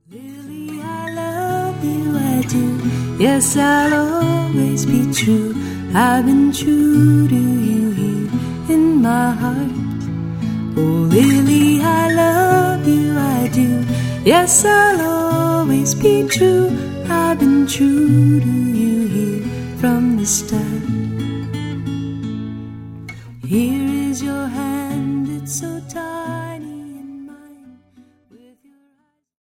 Lily, I love you, I do. Yes, I'll always be true. I've been true to you here in my heart. Oh, Lily, I love you, I do. Yes, I'll always be true. I've been true to you here from the start. Here is your hand, it's so tight.